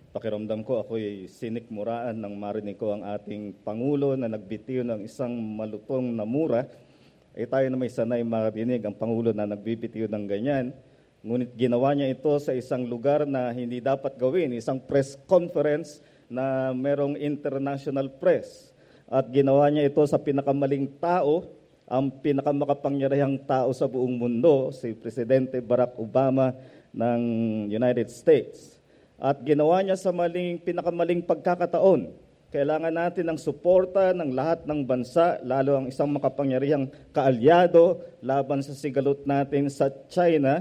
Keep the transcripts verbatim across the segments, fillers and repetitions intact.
Pakiramdam ko ako'y sinikmuraan nang marinig ko ang ating Pangulo na nagbitiw ng isang malutong na mura. Eh tayo na may sanay marinig ang Pangulo na nagbibitiw ng ganyan. Ngunit ginawa niya ito sa isang lugar na hindi dapat gawin, isang press conference na merong international press. At ginawa niya ito sa pinakamaling tao, ang pinakamakapangyarihang tao sa buong mundo, si Presidente Barack Obama ng United States. At ginawa niya sa maling, pinakamaling pagkakataon. Kailangan natin ng suporta ng lahat ng bansa, lalo ang isang makapangyarihang kaalyado laban sa sigalot natin sa China.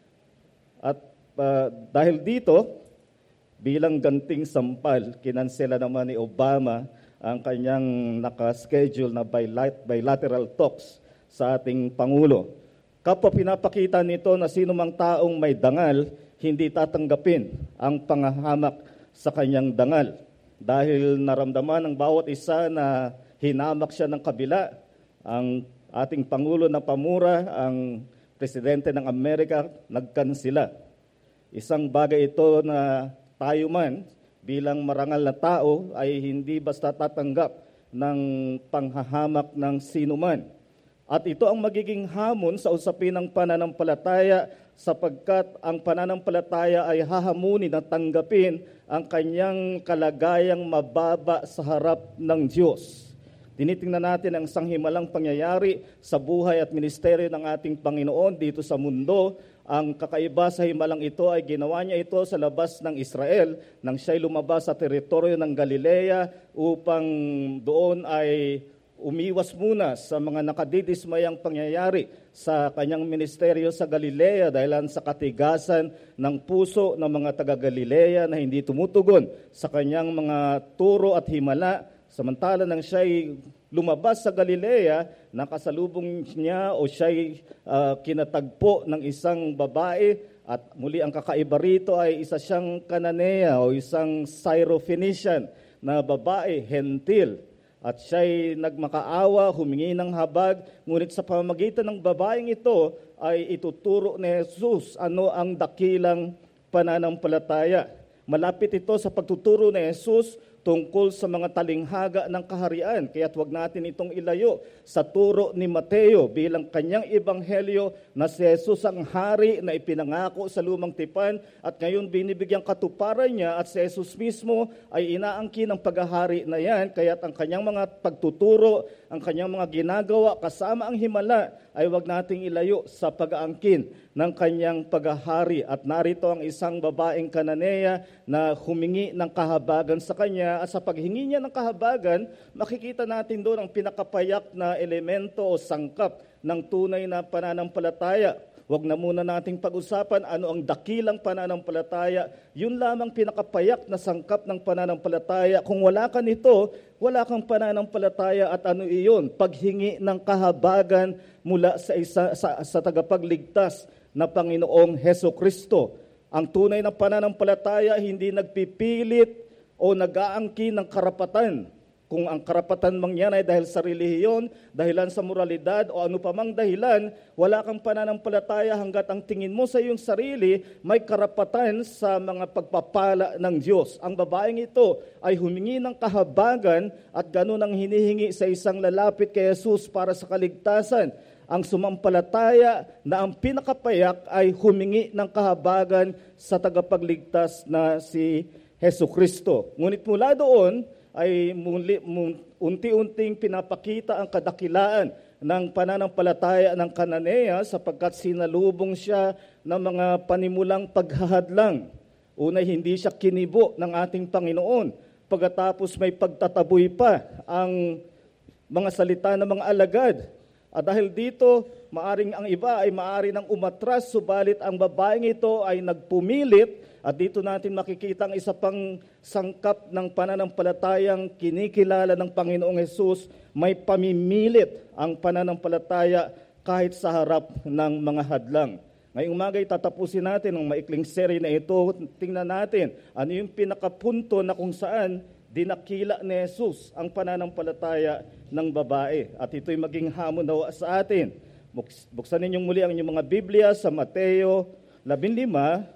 At uh, dahil dito, bilang ganting sampal, kinansela naman ni Obama ang kanyang nakaschedule na bilateral talks sa ating Pangulo. Kapwa pinapakita nito na sino mang taong may dangal, hindi tatanggapin ang pangahamak sa kanyang dangal. Dahil naramdaman ng bawat isa na hinamak siya ng kabila, ang ating Pangulo na pamura, ang Presidente ng Amerika, nagkansila. Isang bagay ito na tayo man, bilang marangal na tao, ay hindi basta tatanggap ng panghahamak ng sino man. At ito ang magiging hamon sa usapin ng pananampalataya sapagkat ang pananampalataya ay hahamunin at tanggapin ang kanyang kalagayang mababa sa harap ng Diyos. Tinitingnan natin ang sanghimalang pangyayari sa buhay at ministeryo ng ating Panginoon dito sa mundo. Ang kakaiba sa himalang ito ay ginawa niya ito sa labas ng Israel nang siya'y lumabas sa teritoryo ng Galilea upang doon ay umiwas muna sa mga nakadidismayang pangyayari sa kanyang ministeryo sa Galilea dahil sa katigasan ng puso ng mga taga-Galilea na hindi tumutugon sa kanyang mga turo at himala. Samantala nang siya'y lumabas sa Galilea, nakasalubong niya o siya'y uh, kinatagpo ng isang babae at muli ang kakaiba rito ay isa siyang Cananea o isang Syro-Phoenician na babae, hentil. At siya'y nagmakaawa, humingi ng habag, ngunit sa pamamagitan ng babaeng ito ay ituturo ni Jesus ano ang dakilang pananampalataya. Malapit ito sa pagtuturo ni Jesus tungkol sa mga talinghaga ng kaharian. Kaya't huwag natin itong ilayo sa turo ni Mateo bilang kanyang ebanghelyo na si Jesus ang hari na ipinangako sa lumang tipan at ngayon binibigyang katuparan niya at si Jesus mismo ay inaangkin ng paghahari na yan. Kaya't ang kanyang mga pagtuturo, ang kanyang mga ginagawa kasama ang himala ay huwag nating ilayo sa pag-aangkin ng kanyang paghahari. At narito ang isang babaeng Cananea na humingi ng kahabagan sa kanya. At sa paghingi niya ng kahabagan, makikita natin doon ang pinakapayak na elemento o sangkap ng tunay na pananampalataya. Huwag na muna nating pag-usapan ano ang dakilang pananampalataya. Yun lamang pinakapayak na sangkap ng pananampalataya. Kung wala ka nito, wala kang pananampalataya. At ano iyon? Paghingi ng kahabagan mula sa, isa, sa, sa tagapagligtas na Panginoong Hesukristo. Ang tunay na pananampalataya hindi nagpipilit o nag-aangkin ng karapatan. Kung ang karapatan mang yan ay dahil sa relihiyon, dahilan sa moralidad o ano pa mang dahilan, wala kang pananampalataya hanggat ang tingin mo sa iyong sarili may karapatan sa mga pagpapala ng Diyos. Ang babaeng ito ay humingi ng kahabagan at ganun ang hinihingi sa isang lalapit kay Jesus para sa kaligtasan. Ang sumampalataya na ang pinakapayak ay humingi ng kahabagan sa tagapagligtas na si Hesukristo. Ngunit mula doon ay muli, unti-unting pinapakita ang kadakilaan ng pananampalataya ng Cananea sapagkat sinalubong siya ng mga panimulang paghahadlang. Una, hindi siya kinibo ng ating Panginoon. Pagkatapos may pagtataboy pa ang mga salita ng mga alagad. At dahil dito, maaring ang iba ay maari nang umatras, subalit ang babaeng ito ay nagpumilit. At dito natin makikita ang isa pang sangkap ng pananampalatayang kinikilala ng Panginoong Hesus. May pamimilit ang pananampalataya kahit sa harap ng mga hadlang. Ngayong umaga'y tatapusin natin ang maikling serye na ito. Tingnan natin ano yung pinakapunto na kung saan dinakila ni Jesus ang pananampalataya ng babae. At ito'y maging hamon daw sa atin. Buksan ninyong muli ang inyong mga Biblia sa Mateo labinlima,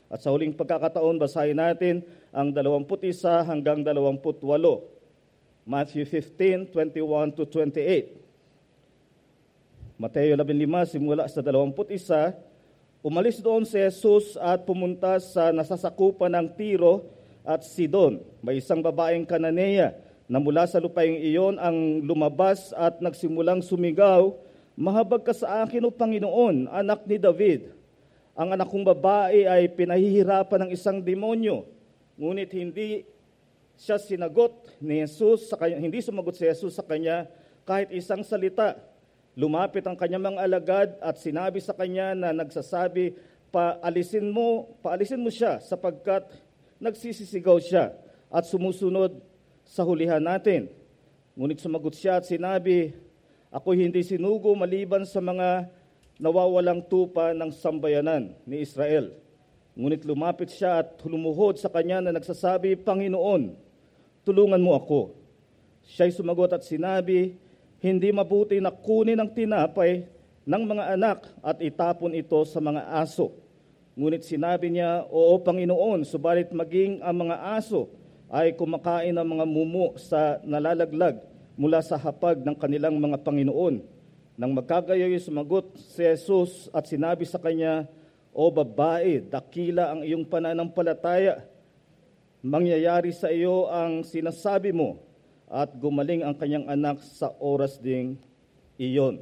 At sa huling pagkakataon, basahin natin ang dalawampu't isa hanggang dalawampu't walo. Matthew fifteen, twenty-one to twenty-eight. Mateo labing lima, simula sa dalawampu't isa, umalis doon si Jesus at pumunta sa nasasakupan ng Tiro at Sidon. May isang babaeng Kananea na mula sa lupaing iyon ang lumabas at nagsimulang sumigaw, "Mahabag ka sa akin, O Panginoon, anak ni David. Ang anak kong babae ay pinahihirapan ng isang demonyo." Ngunit hindi siya sinagot ni Jesus sa kanya, hindi sumagot si Jesus sa kanya kahit isang salita. Lumapit ang kanyang mga alagad at sinabi sa kanya na nagsasabi, "Paalisin mo, paalisin mo siya sapagkat nagsisisigaw siya at sumusunod sa hulihan natin." Ngunit sumagot siya at sinabi, "Ako hindi sinugo maliban sa mga nawawalang tupa ng sambayanan ni Israel." Ngunit lumapit siya at lumuhod sa kanya na nagsasabi, "Panginoon, tulungan mo ako." Siya'y sumagot at sinabi, "Hindi mabuti na kunin ang tinapay ng mga anak at itapon ito sa mga aso." Ngunit sinabi niya, "Oo, Panginoon, subalit maging ang mga aso ay kumakain ng mga mumo sa nalalaglag mula sa hapag ng kanilang mga Panginoon." Nang magkagayoy, sumagot si Jesus at sinabi sa kanya, "O babae, dakila ang iyong pananampalataya. Mangyayari sa iyo ang sinasabi mo." At gumaling ang kanyang anak sa oras ding iyon.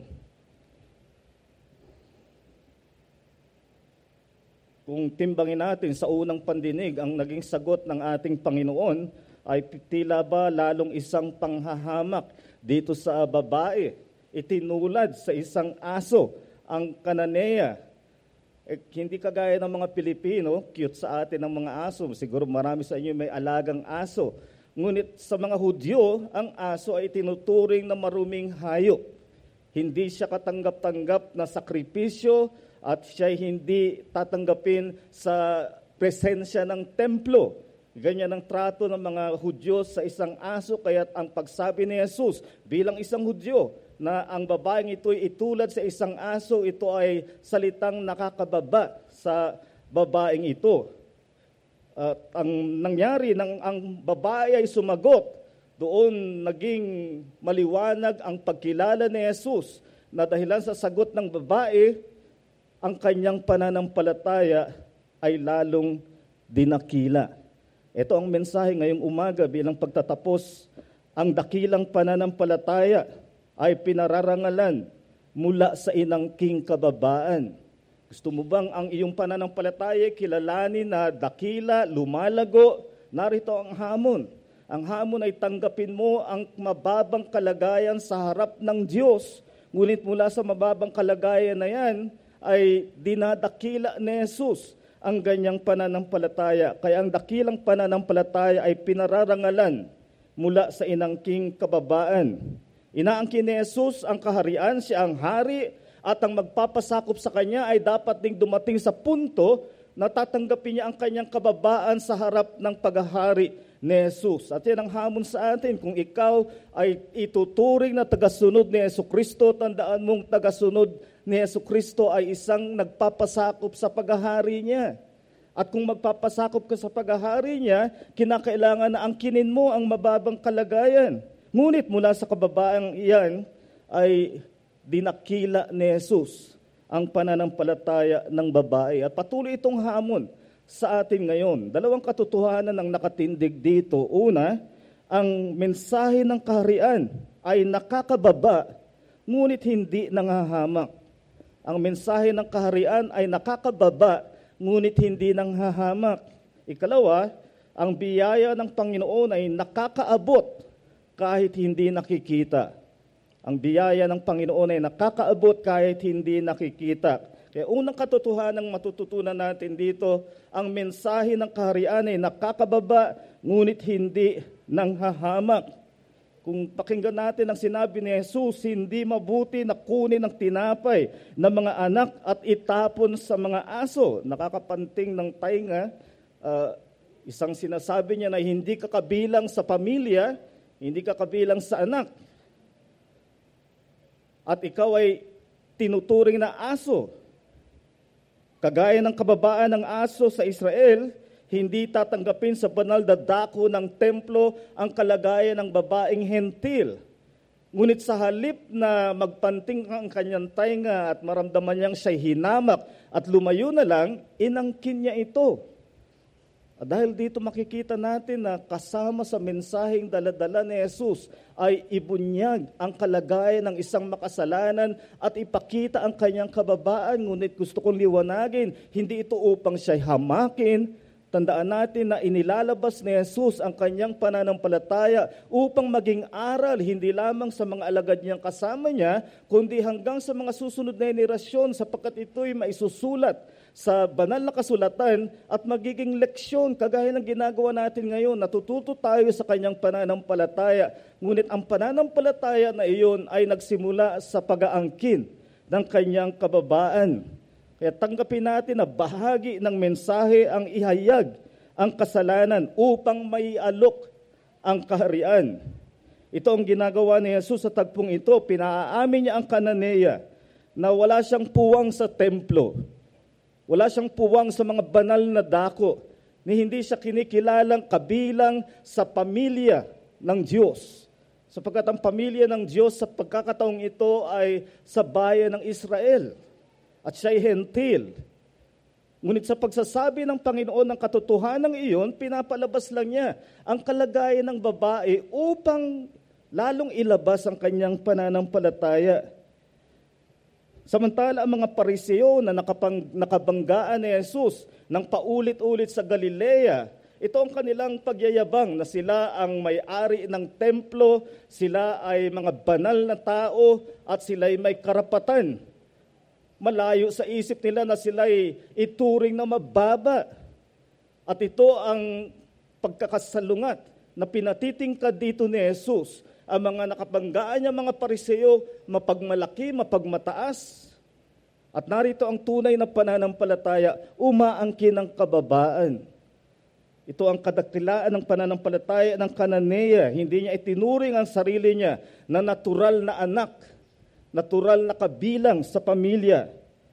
Kung timbangin natin sa unang pandinig, ang naging sagot ng ating Panginoon ay tila ba lalong isang panghahamak dito sa babae. Itinulad sa isang aso ang Kananea. Eh, hindi kagaya ng mga Pilipino, cute sa atin ang mga aso. Siguro marami sa inyo may alagang aso. Ngunit sa mga Hudyo, ang aso ay tinuturing na maruming hayop. Hindi siya katanggap-tanggap na sakripisyo at siya hindi tatanggapin sa presensya ng templo. Ganyan ang trato ng mga Hudyo sa isang aso, kaya't ang pagsabi ni Jesus bilang isang Hudyo na ang babaeng ito'y itulad sa isang aso, ito ay salitang nakakababa sa babaeng ito. At uh, ang nangyari, nang ang babae ay sumagot, doon naging maliwanag ang pagkilala ni Jesus na dahilan sa sagot ng babae, ang kanyang pananampalataya ay lalong dinakila. Ito ang mensahe ngayong umaga bilang pagtatapos. Ang dakilang pananampalataya ay pinararangalan mula sa inangking kababaan. Gusto mo bang ang iyong pananampalataya kilalanin na dakila, lumalago? Narito ang hamon. Ang hamon ay tanggapin mo ang mababang kalagayan sa harap ng Diyos. Ngunit mula sa mababang kalagayan na yan, ay dinadakila ni Jesus ang ganyang pananampalataya. Kaya ang dakilang pananampalataya ay pinararangalan mula sa inangking kababaan. Inaangkin ni Jesus ang kaharian, siya ang hari, at ang magpapasakop sa kanya ay dapat ding dumating sa punto na tatanggapin niya ang kanyang kababaan sa harap ng paghahari ni Jesus. At yan ang hamon sa atin. Kung ikaw ay ituturing na tagasunod ni Jesucristo, tandaan mong tagasunod ni Jesucristo ay isang nagpapasakop sa paghahari niya. At kung magpapasakop ka sa paghahari niya, kinakailangan na angkinin mo ang mababang kalagayan. Ngunit mula sa kababaang iyan ay dinakila ni Jesus ang pananampalataya ng babae. At patuloy itong hamon sa atin ngayon. Dalawang katotohanan ang nakatindig dito. Una, ang mensahe ng kaharian ay nakakababa, ngunit hindi nanghahamak. Ang mensahe ng kaharian ay nakakababa, ngunit hindi nanghahamak. Ikalawa, ang biyaya ng Panginoon ay nakakaabot kahit hindi nakikita. Ang biyaya ng Panginoon ay nakakaabot kahit hindi nakikita. Kaya unang katotohanan matututunan natin dito, ang mensahe ng kaharian ay nakakababa, ngunit hindi nanghahamak. Kung pakinggan natin ang sinabi ni Jesus, hindi mabuti na kunin ang tinapay ng mga anak at itapon sa mga aso. Nakakapanting ng tainga, uh, isang sinasabi niya na hindi ka kabilang sa pamilya, hindi ka kabilang sa anak. At ikaw ay tinuturing na aso. Kagaya ng kababaan ng aso sa Israel, hindi tatanggapin sa banal na dako ng templo ang kalagayan ng babaeng hentil. Ngunit sa halip na magpanting ang kanyang tainga at maramdaman niyang siya'y hinamak at lumayo na lang, inangkin niya ito. At dahil dito makikita natin na kasama sa mensaheng daladala ni Jesus ay ibunyag ang kalagayan ng isang makasalanan at ipakita ang kanyang kababaan. Ngunit gusto kong liwanagin, hindi ito upang siya'y hamakin. Tandaan natin na inilalabas ni Jesus ang kanyang pananampalataya upang maging aral hindi lamang sa mga alagad niyang kasama niya, kundi hanggang sa mga susunod na henerasyon sapagkat ito'y maisusulat sa banal na kasulatan at magiging leksyon kagaya ng ginagawa natin ngayon. Natututo tayo sa kanyang pananampalataya. Ngunit ang pananampalataya na iyon ay nagsimula sa pag-aangkin ng kanyang kababaan. Kaya tanggapin natin na bahagi ng mensahe ang ihayag ang kasalanan upang maialok ang kaharian. Ito ang ginagawa ni Jesus sa tagpong ito. Pinaamin niya ang Kananeya na wala siyang puwang sa templo. Wala siyang puwang sa mga banal na dako, ni hindi siya kinikilalang kabilang sa pamilya ng Diyos. Sapagkat ang pamilya ng Diyos sa pagkakataong ito ay sa bayan ng Israel at siya'y hentil. Ngunit sa pagsasabi ng Panginoon ng katotohanan iyon, pinapalabas lang niya ang kalagayan ng babae upang lalong ilabas ang kanyang pananampalataya. Samantala ang mga Pariseo na nakapang, nakabanggaan ni Jesus ng paulit-ulit sa Galilea, ito ang kanilang pagyayabang na sila ang may-ari ng templo, sila ay mga banal na tao at sila ay may karapatan. Malayo sa isip nila na sila ay ituring na mababa. At ito ang pagkakasalungat na pinatitingkad dito ni Jesus. Ang mga nakabanggaan niya mga Pariseo, mapagmalaki, mapagmataas. At narito ang tunay na pananampalataya, umaangkin ng kababaan. Ito ang kadakilaan ng pananampalataya ng Kananeya. Hindi niya itinuring ang sarili niya na natural na anak, natural na kabilang sa pamilya.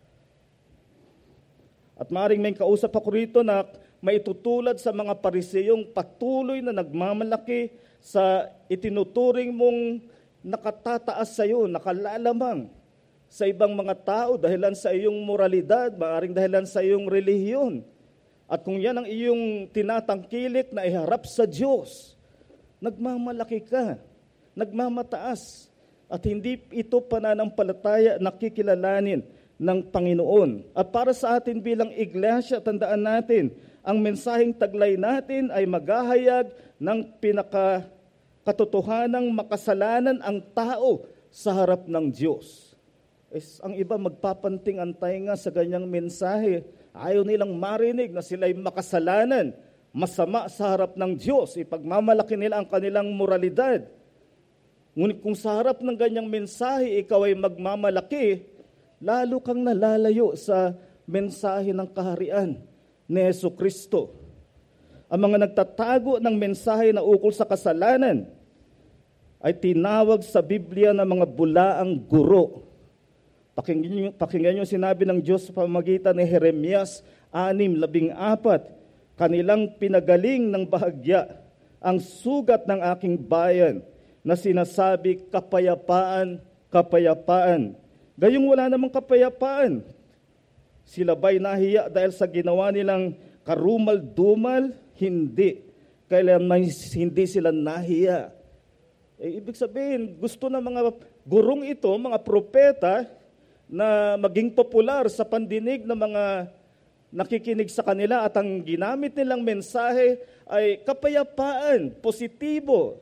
At maaaring may kausap ako rito na maitutulad sa mga Pariseyong patuloy na nagmamalaki sa itinuturing mong nakatataas sa iyo, nakalalamang sa ibang mga tao dahilan sa iyong moralidad, maaaring dahilan sa iyong relihiyon. At kung yan ang iyong tinatangkilik na iharap sa Diyos, nagmamalaki ka, nagmamataas, at hindi ito pananampalataya na kikilalanin ng Panginoon. At para sa atin bilang iglesia, tandaan natin, ang mensaheng taglay natin ay maghahayag ng pinakakatotohanang makasalanan ang tao sa harap ng Diyos. Es, ang iba magpapanting ang tainga sa ganyang mensahe. Ayaw nilang marinig na sila'y makasalanan, masama sa harap ng Diyos. Ipagmamalaki nila ang kanilang moralidad. Ngunit kung sa harap ng ganyang mensahe, ikaw ay magmamalaki, lalo kang nalalayo sa mensahe ng kaharian ni Jesucristo. Ang mga nagtatago ng mensahe na ukol sa kasalanan ay tinawag sa Biblia na mga bulaang guro. Pakinggan, pakinggan niyo sinabi ng Diyos sa pamamagitan ni Jeremias anim labing apat, kanilang pinagaling ng bahagya ang sugat ng aking bayan na sinasabi kapayapaan, kapayapaan. Gayong wala namang kapayapaan. Sila ba'y nahiya dahil sa ginawa nilang karumal-dumal? Hindi. Kailanman hindi sila nahiya. Eh, ibig sabihin, gusto ng mga gurong ito, mga propeta, na maging popular sa pandinig ng mga nakikinig sa kanila at ang ginamit nilang mensahe ay kapayapaan, positibo.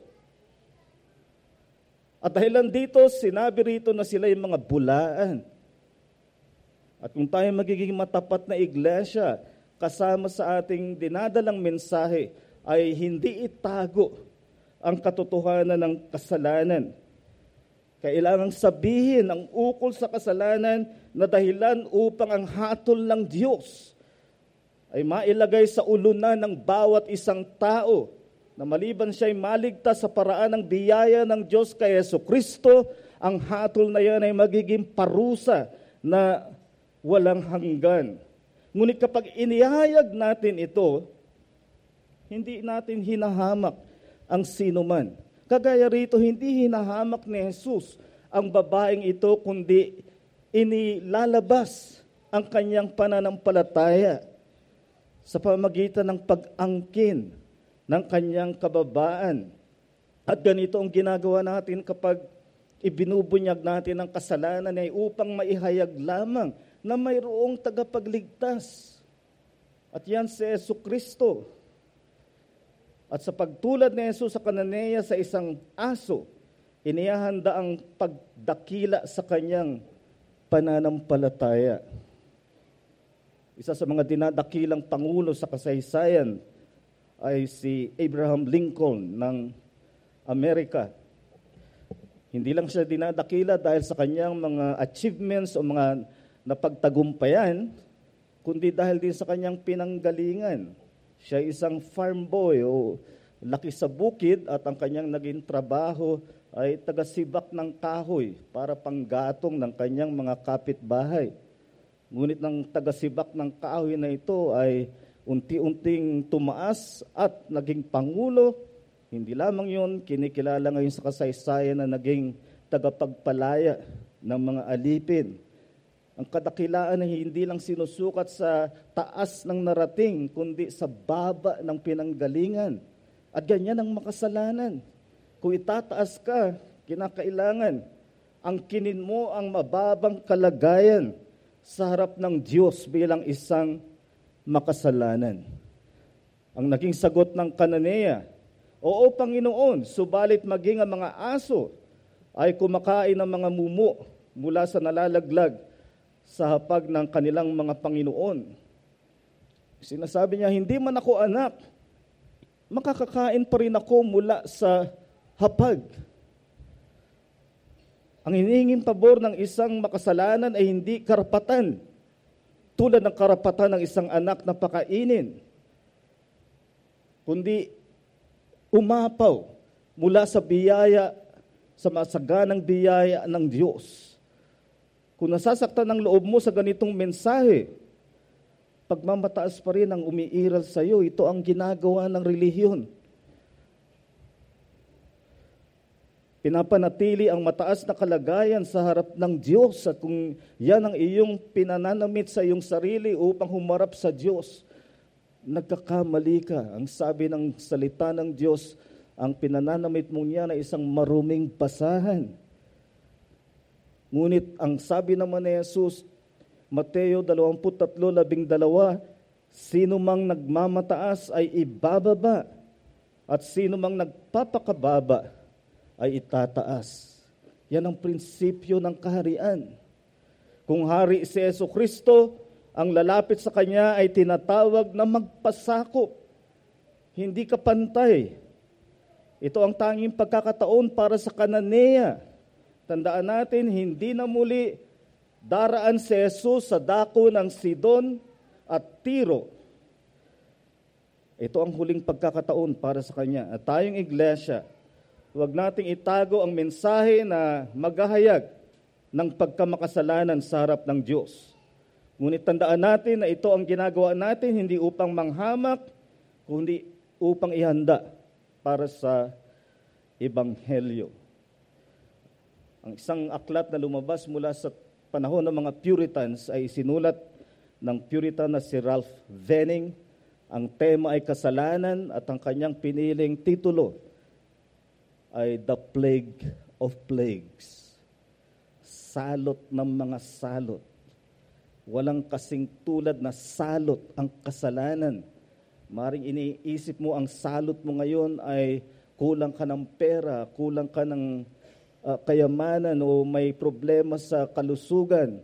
At dahilan dito, sinabi rito na sila yung mga bulaan. At kung tayo magiging matapat na iglesia, kasama sa ating dinadalang mensahe, ay hindi itago ang katotohanan ng kasalanan. Kailangang sabihin ang ukol sa kasalanan na dahilan upang ang hatol ng Diyos ay mailagay sa ulunan ng bawat isang tao na maliban siya'y maligtas sa paraan ng biyaya ng Diyos kay Jesucristo, ang hatol na yan ay magiging parusa na walang hanggan. Ngunit kapag inihayag natin ito, hindi natin hinahamak ang sinuman. Kagaya rito, hindi hinahamak ni Jesus ang babaeng ito, kundi inilalabas ang kanyang pananampalataya sa pamamagitan ng pag-angkin ng kanyang kababaan. At ganito ang ginagawa natin kapag ibinubunyag natin ang kasalanan ay upang maihayag lamang na mayroong tagapagligtas. At yan si Jesucristo. At sa pagtulad ni Jesus sa Kananea sa isang aso, inihahanda ang pagdakila sa kanyang pananampalataya. Isa sa mga dinadakilang pangulo sa kasaysayan ay si Abraham Lincoln ng Amerika. Hindi lang siya dinadakila dahil sa kanyang mga achievements o mga napagtagumpayan, kundi dahil din sa kanyang pinanggalingan. Siya isang farm boy o laki sa bukid at ang kanyang naging trabaho ay tagasibak ng kahoy para panggatong ng kanyang mga kapitbahay. Ngunit ng tagasibak ng kahoy na ito ay unti-unting tumaas at naging pangulo. Hindi lamang yun, kinikilala ngayon sa kasaysayan na naging tagapagpalaya ng mga alipin. Ang kadakilaan ay hindi lang sinusukat sa taas ng narating, kundi sa baba ng pinanggalingan. At ganyan ang makasalanan. Kung itataas ka, kinakailangan angkinin mo ang mababang kalagayan sa harap ng Diyos bilang isang makasalanan. Ang naging sagot ng Kananea, "Oo, Panginoon, subalit maging ang mga aso ay kumakain ng mga mumo mula sa nalalaglag sa hapag ng kanilang mga Panginoon." Sinasabi niya, hindi man ako anak, makakakain pa rin ako mula sa hapag. Ang hinihinging pabor ng isang makasalanan ay hindi karapatan, tulad ng karapatan ng isang anak na pakainin, kundi umapaw mula sa biyaya, sa masaganang biyaya ng Diyos. Kung nasasaktan ang loob mo sa ganitong mensahe, pagmamataas pa rin ang umiiral sa iyo. Ito ang ginagawa ng relihiyon. Pinapanatili ang mataas na kalagayan sa harap ng Diyos, at kung yan ang iyong pinananamit sa iyong sarili upang humarap sa Diyos, nagkakamali ka. Ang sabi ng salita ng Diyos, ang pinananamit mong yan ay isang maruming basahan. Ngunit ang sabi naman ni Jesus, Mateo twenty-three twelve, sino mang nagmamataas ay ibababa, at sino mang nagpapakababa ay itataas. Yan ang prinsipyo ng kaharian. Kung hari si Jesucristo, ang lalapit sa kanya ay tinatawag na magpasakop. Hindi ka pantay. Ito ang tanging pagkakataon para sa Kananea. Tandaan natin, hindi na muli daraan si Jesus sa dako ng Sidon at Tiro. Ito ang huling pagkakataon para sa kanya. At tayong iglesia, huwag nating itago ang mensahe na maghahayag ng pagkamakasalanan sa harap ng Diyos. Ngunit tandaan natin na ito ang ginagawa natin hindi upang manghamak, kundi upang ihanda para sa Ebanghelyo. Ang isang aklat na lumabas mula sa panahon ng mga Puritans ay sinulat ng Puritan na si Ralph Venning. Ang tema ay kasalanan at ang kanyang piniling titulo ay The Plague of Plagues. Salot ng mga salot. Walang kasing tulad na salot ang kasalanan. Maring iniisip mo ang salot mo ngayon ay kulang ka ng pera, kulang ka ng uh, kayamanan o may problema sa kalusugan.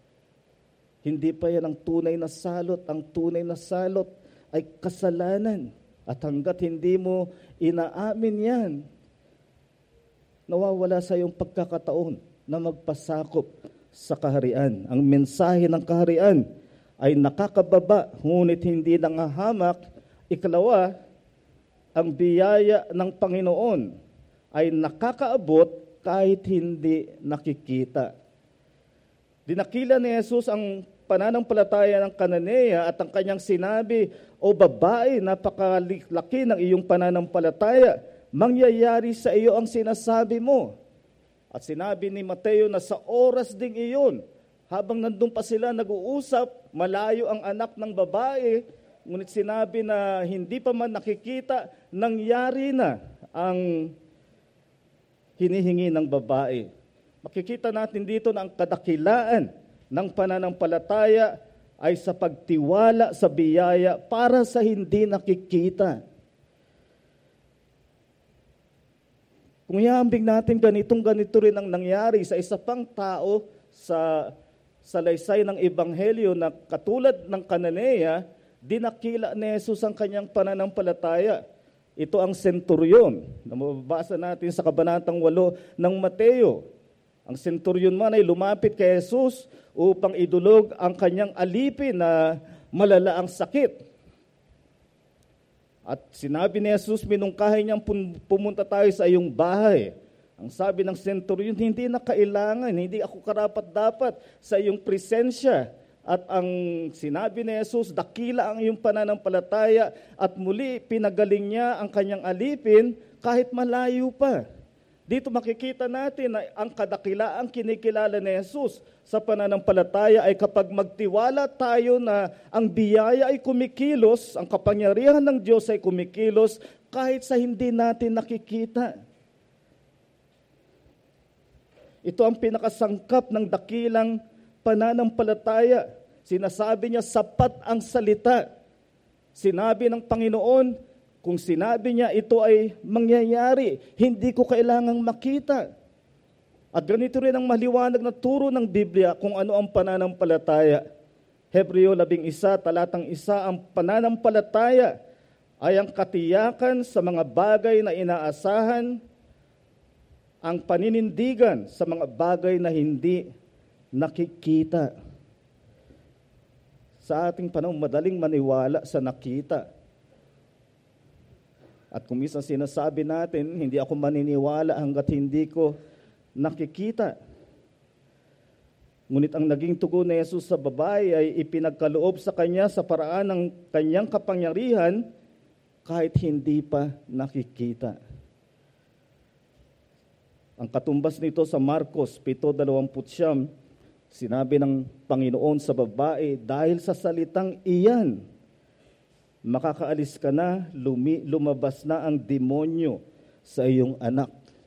Hindi pa yan ang tunay na salot. Ang tunay na salot ay kasalanan. At hanggat hindi mo inaamin yan, nawawala sa iyong pagkakataon na magpasakop sa kaharian. Ang mensahe ng kaharian ay nakakababa, ngunit hindi nangahamak. Ikalawa, ang biyaya ng Panginoon ay nakakaabot kahit hindi nakikita. Dinakila ni Jesus ang pananampalataya ng Kananea at ang kanyang sinabi, "O babae, napakalaki ng iyong pananampalataya, mangyayari sa iyo ang sinasabi mo." At sinabi ni Mateo na sa oras ding iyon, habang nandun pa sila nag-uusap, malayo ang anak ng babae, ngunit sinabi na hindi pa man nakikita, nangyari na ang hinihingi ng babae. Makikita natin dito na ang kadakilaan ng pananampalataya ay sa pagtiwala sa biyaya para sa hindi nakikita. Kung ihambing natin ganitong ganito rin ang nangyari sa isa pang tao sa salaysay ng Ebanghelyo na katulad ng Kananea, dinakila ni Jesus ang kanyang pananampalataya. Ito ang senturyon na mababasa natin sa kabanatang walo ng Mateo. Ang senturyon man ay lumapit kay Jesus upang idulog ang kanyang alipin na malala ang sakit. At sinabi ni Jesus, minungkahi niyang pumunta tayo sa iyong bahay. Ang sabi ng senturyon, hindi na kailangan, hindi ako karapat-dapat sa iyong presensya. At ang sinabi ni Jesus, dakila ang iyong pananampalataya at muli pinagaling niya ang kanyang alipin kahit malayo pa. Dito makikita natin na ang kadakilaang kinikilala ni Jesus sa pananampalataya ay kapag magtiwala tayo na ang biyaya ay kumikilos, ang kapangyarihan ng Diyos ay kumikilos kahit sa hindi natin nakikita. Ito ang pinakasangkap ng dakilang pananampalataya. Sinasabi niya, sapat ang salita. Sinabi ng Panginoon, kung sinabi niya ito ay mangyayari, hindi ko kailangang makita. At ganito rin ang maliwanag na turo ng Biblia kung ano ang pananampalataya. Hebreo labing isa, talatang isa, ang pananampalataya ay ang katiyakan sa mga bagay na inaasahan, ang paninindigan sa mga bagay na hindi nakikita. Sa ating panahon, madaling maniwala sa nakita. At kung minsan sinasabi natin, hindi ako maniniwala hanggat hindi ko nakikita. Ngunit ang naging tugon ni Jesus sa babae ay ipinagkaloob sa kanya sa paraan ng kanyang kapangyarihan kahit hindi pa nakikita. Ang katumbas nito sa Marcos pito dalawamput siyam, sinabi ng Panginoon sa babae, dahil sa salitang iyan, makakaalis ka na, lumi, lumabas na ang demonyo sa iyong anak.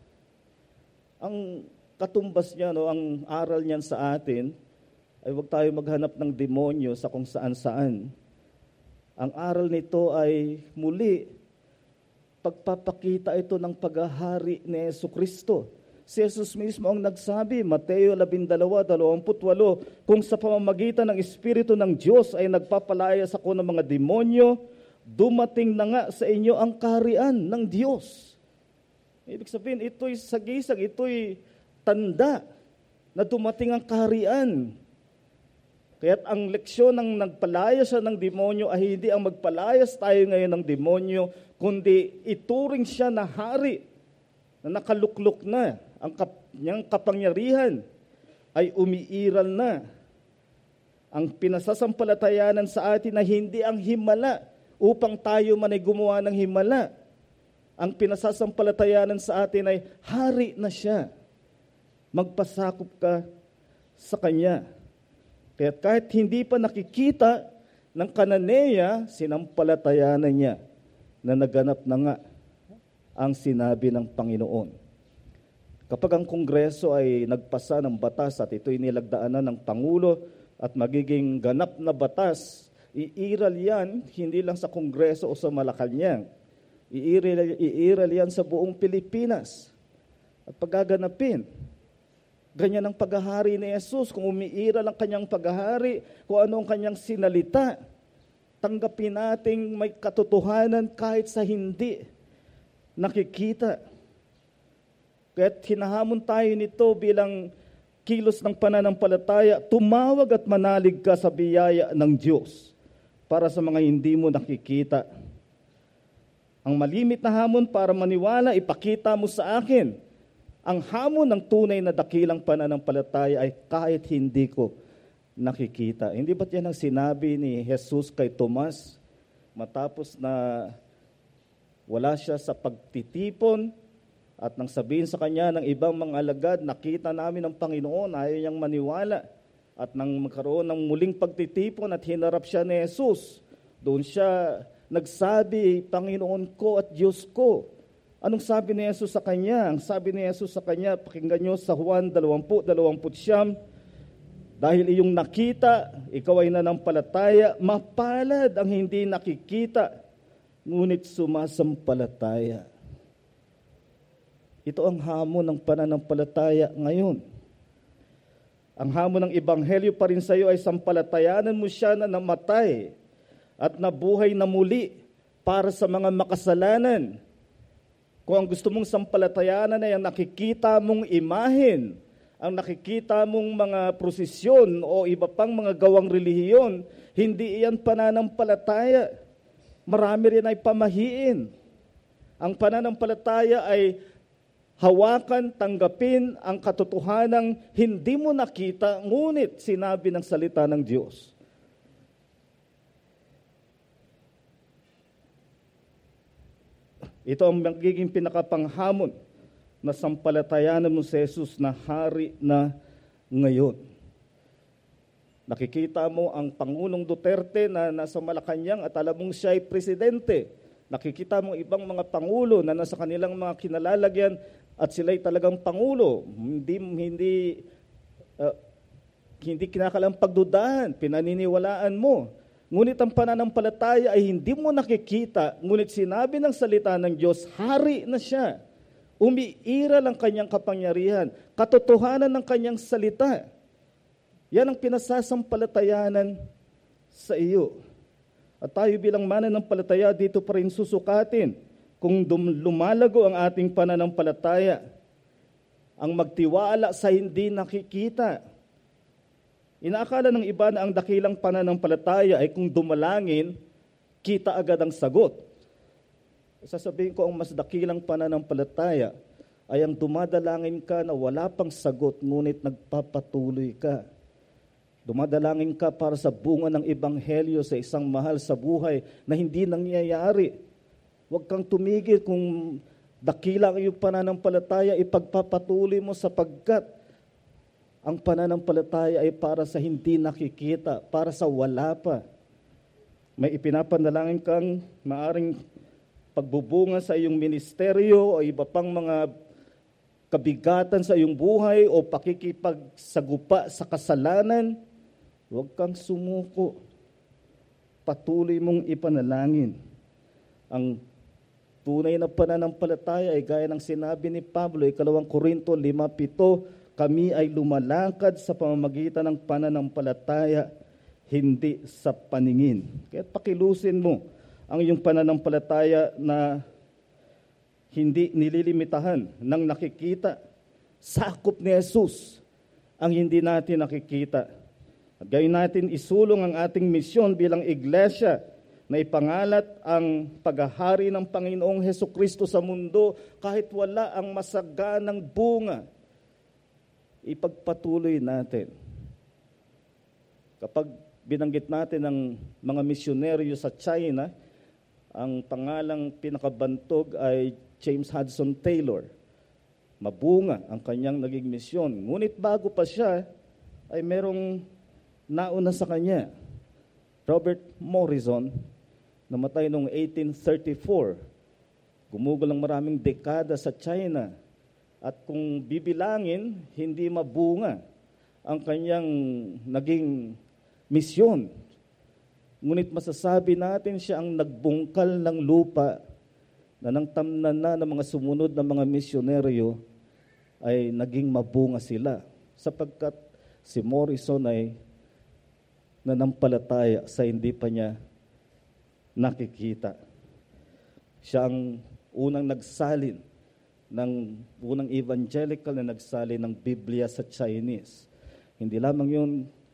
Ang katumbas niya, no, ang aral niyan sa atin, ay huwag tayo maghanap ng demonyo sa kung saan-saan. Ang aral nito ay muli, pagpapakita ito ng paghahari ni Jesucristo. Si Jesus mismo ang nagsabi, Mateo labindalawa, dalawamput walo, kung sa pamamagitan ng Espiritu ng Diyos ay nagpapalayas ako ng mga demonyo, dumating na nga sa inyo ang kaharian ng Diyos. Ibig sabihin, ito'y sagisag, ito'y tanda na dumating ang kaharian. Kaya't ang leksyon ng nagpalayas siya ng demonyo ay hindi ang magpalayas tayo ngayon ng demonyo, kundi ituring siya na hari na nakaluklok na. Ang kanyang kapangyarihan ay umiiral na. Ang pinasasampalatayanan sa atin na hindi ang himala upang tayo man ay gumawa ng himala. Ang pinasasampalatayanan sa atin ay hari na siya. Magpasakop ka sa kanya. Kaya kahit hindi pa nakikita ng Kananea, sinampalatayanan niya na naganap na nga ang sinabi ng Panginoon. Kapag ang Kongreso ay nagpasa ng batas at ito'y nilagdaanan ng Pangulo at magiging ganap na batas, iiral yan hindi lang sa Kongreso o sa Malacanang. Iiral, iiral yan sa buong Pilipinas. At paggaganapin, ganyan ang paghahari ni Jesus. Kung umiiral ang kanyang paghahari, kung ano ang kanyang sinalita, tanggapin nating may katotohanan kahit sa hindi nakikita. Kaya't hinahamon tayo nito bilang kilos ng pananampalataya, tumawag at manalig ka sa biyaya ng Diyos para sa mga hindi mo nakikita. Ang malimit na hamon para maniwala, ipakita mo sa akin. Ang hamon ng tunay na dakilang pananampalataya ay kahit hindi ko nakikita. Hindi ba't yan ang sinabi ni Jesus kay Tomas matapos na wala siya sa pagtitipon at nang sabihin sa kanya ng ibang mga alagad, nakita namin ang Panginoon, ayaw niyang maniwala. At nang magkaroon ng muling pagtitipon at hinarap siya ni Jesus, doon siya nagsabi, Panginoon ko at Diyos ko. Anong sabi ni Jesus sa kanya? Ang sabi ni Jesus sa kanya, pakinggan nyo sa Juan twenty, twenty-one, dahil iyong nakita, ikaw ay nanampalataya, mapalad ang hindi nakikita, ngunit sumasampalataya. Ito ang hamon ng pananampalataya ngayon. Ang hamon ng Ebanghelyo pa rin sa iyo ay sampalatayanan mo siya na namatay at nabuhay na muli para sa mga makasalanan. Kung ang gusto mong sampalatayanan ay ang nakikita mong imahen, ang nakikita mong mga prosesyon o iba pang mga gawang relihiyon, hindi iyan pananampalataya. Marami rin ay pamahiin. Ang pananampalataya ay hawakan, tanggapin ang katotohanang hindi mo nakita, ngunit sinabi ng salita ng Diyos. Ito ang magiging pinakapanghamon na sampalatayanan mo si Jesus na hari na ngayon. Nakikita mo ang Pangulong Duterte na nasa Malacanang at alam mong siya ay presidente. Nakikita mo ibang mga pangulo na nasa kanilang mga kinalalagyan at sila'y talagang pangulo. Hindi hindi uh, hindi kinakalang pagdudahan, pinaniniwalaan mo. Ngunit ang pananampalataya ay hindi mo nakikita, ngunit sinabi ng salita ng Diyos, hari na siya. Umiiral ang kanyang kapangyarihan, katotohanan ng kanyang salita. Yan ang pinasasampalatayanan sa iyo. At tayo bilang mananampalataya dito pa rin susukatin kung lumalago ang ating pananampalataya, ang magtiwala sa hindi nakikita. Inaakala ng iba na ang dakilang pananampalataya ay kung dumalangin, kita agad ang sagot. Sasabihin ko ang mas dakilang pananampalataya ay ang dumadalangin ka na wala pang sagot ngunit nagpapatuloy ka. Dumadalangin ka para sa bunga ng ebanghelyo sa isang mahal sa buhay na hindi nangyayari. Huwag kang tumigil kung dakila ang iyong pananampalataya, ipagpapatuloy mo sapagkat ang pananampalataya ay para sa hindi nakikita, para sa wala pa. May ipinapanalangin kang maaring pagbubunga sa iyong ministeryo o iba pang mga kabigatan sa iyong buhay o pakikipagsagupa sa kasalanan, huwag kang sumuko. Patuloy mong ipanalangin. Ang tunay na pananampalataya ay gaya ng sinabi ni Pablo, ikalawang Korinto lima pito, kami ay lumalakad sa pamamagitan ng pananampalataya, hindi sa paningin. Kaya pakilusin mo ang iyong pananampalataya na hindi nililimitahan ng nakikita. Sakop ni Jesus ang hindi natin nakikita. At gayon natin isulong ang ating misyon bilang iglesia na ipangalat ang paghahari ng Panginoong Hesukristo sa mundo kahit wala ang masaganang bunga. Ipagpatuloy natin. Kapag binanggit natin ang mga misyoneryo sa China, ang pangalang pinakabantog ay James Hudson Taylor. Mabunga ang kanyang naging misyon. Ngunit bago pa siya, ay merong nauna sa kanya. Robert Morrison, namatay noong eighteen thirty-four. Gumugol ng maraming dekada sa China. At kung bibilangin, hindi mabunga ang kanyang naging misyon. Ngunit masasabi natin siya ang nagbungkal ng lupa na nang tamnan na ng mga sumunod na mga misyoneryo ay naging mabunga sila. Sapagkat si Morrison ay nanampalataya sa hindi pa niya nakikita. Siya ang unang nagsalin ng unang evangelical na nagsalin ng Biblia sa Chinese. Hindi lamang yun,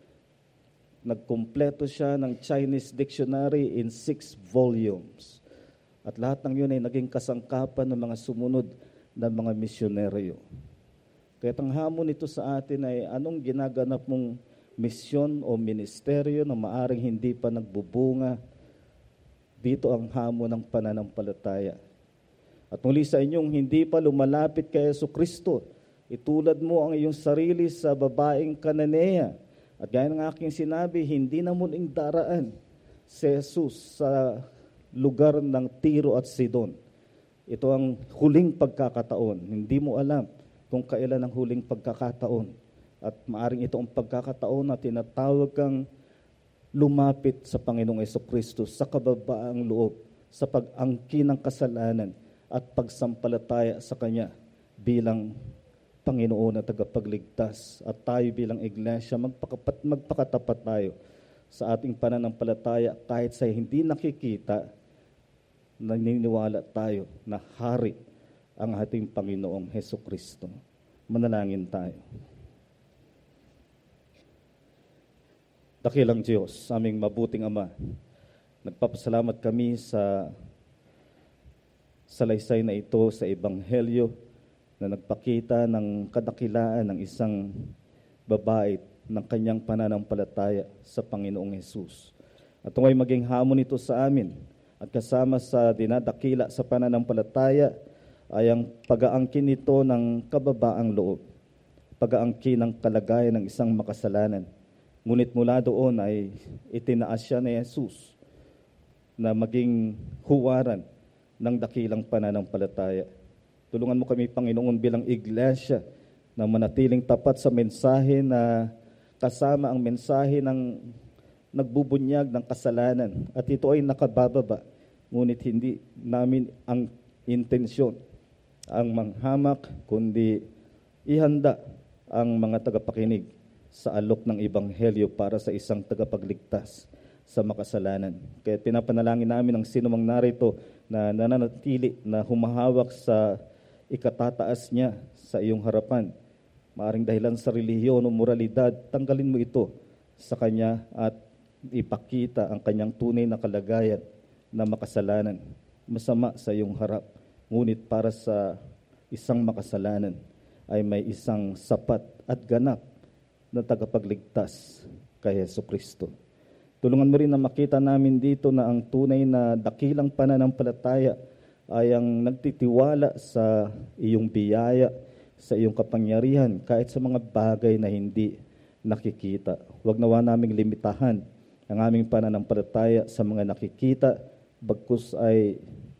nagkumpleto siya ng Chinese dictionary in six volumes. At lahat ng yun ay naging kasangkapan ng mga sumunod na mga misyonaryo. Kaya ang hamon nito sa atin ay anong ginaganap mong misyon o ministeryo na maaring hindi pa nagbubunga, dito ang hamon ng pananampalataya. At muli sa inyong hindi pa lumalapit kay Jesucristo, itulad mo ang iyong sarili sa babaeng Kananea. At gaya ng aking sinabi, hindi na muling daraan si Jesus sa lugar ng Tiro at Sidon. Ito ang huling pagkakataon. Hindi mo alam kung kailan ang huling pagkakataon. At maaring ito ang pagkakataon na tinatawag kang lumapit sa Panginoong Jesucristo sa kababaang loob, sa pag-angkin ng kasalanan at pagsampalataya sa Kanya bilang Panginoon at tagapagligtas. At tayo bilang iglesia, magpakapat, magpakatapat tayo sa ating pananampalataya kahit sa hindi nakikita, naniniwala tayo na hari ang ating Panginoong Hesukristo. Manalangin tayo. Dakilang Diyos, aming mabuting Ama, nagpapasalamat kami sa salaysay na ito sa Ebanghelyo na nagpakita ng kadakilaan ng isang babae ng kanyang pananampalataya sa Panginoong Hesus. At tunay maging hamon ito sa amin at kasama sa dinadakila sa pananampalataya ay ang pag-aangkin nito ng kababaang loob, pag-aangkin ng kalagayan ng isang makasalanan. Ngunit mula doon ay itinaas siya ni Jesus na maging huwaran ng dakilang pananampalataya. Tulungan mo kami, Panginoon, bilang iglesia na manatiling tapat sa mensahe na kasama ang mensahe ng nagbubunyag ng kasalanan. At ito ay nakabababa, ngunit hindi namin ang intensyon ang manghamak, kundi ihanda ang mga tagapakinig sa alok ng Ebanghelyo para sa isang tagapagligtas sa makasalanan. Kaya pinapanalangin namin ang sinumang narito na nananatili na humahawak sa ikatataas niya sa iyong harapan. Maaring dahilan sa relihiyon o moralidad, tanggalin mo ito sa kanya at ipakita ang kanyang tunay na kalagayan na makasalanan, masama sa iyong harap. Ngunit para sa isang makasalanan ay may isang sapat at ganap na tagapagligtas kay Jesucristo. Tulungan mo rin na makita namin dito na ang tunay na dakilang pananampalataya ay ang nagtitiwala sa iyong biyaya, sa iyong kapangyarihan, kahit sa mga bagay na hindi nakikita. Huwag nawa naming limitahan ang aming pananampalataya sa mga nakikita, bagkus ay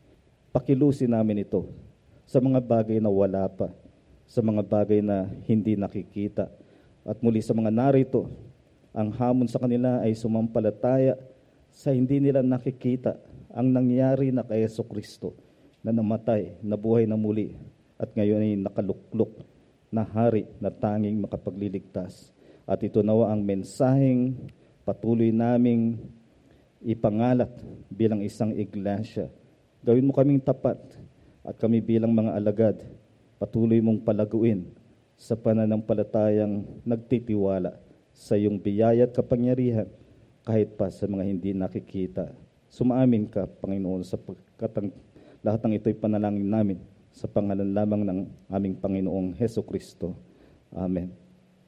pakilusin namin ito sa mga bagay na wala pa, sa mga bagay na hindi nakikita. At muli sa mga narito, ang hamon sa kanila ay sumampalataya sa hindi nila nakikita ang nangyari na kay Jesucristo na namatay, nabuhay na muli at ngayon ay nakaluklok na hari na tanging makapagliligtas. At ito nawa ang mensaheng patuloy naming ipangalat bilang isang iglesia. Gawin mo kaming tapat at kami bilang mga alagad, patuloy mong palaguin sa pananampalatayang nagtitiwala sa iyong biyaya at kapangyarihan kahit pa sa mga hindi nakikita. Sumaamin ka, Panginoon, sapagkat ang lahat ng ito'y panalangin namin sa pangalan lamang ng aming Panginoong Hesukristo. Amen.